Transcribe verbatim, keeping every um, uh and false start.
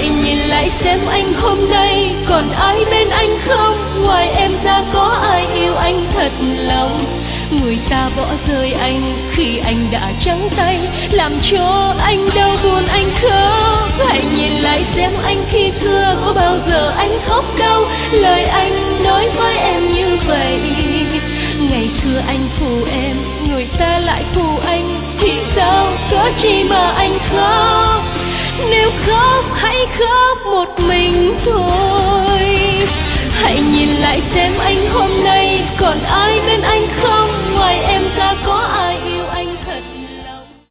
Hãy nhìn lại xem anh hôm nay còn ai bên anh không? Ngoài em ra có ai yêu anh thật lòng? Người ta bỏ rơi anh khi anh đã trắng tay, làm cho anh đau buồn anh khóc. Hãy nhìn lại xem anh khi xưa có bao giờ anh khóc đâu? Lời anh nói với em như vậy. Ngày xưa anh phụ em, người ta lại phụ anh, thì sao có chi mà anh khóc? Nếu khóc hãy khóc một mình thôi. Hãy nhìn lại xem anh hôm nay còn ai bên anh không? Ngoài em ra có ai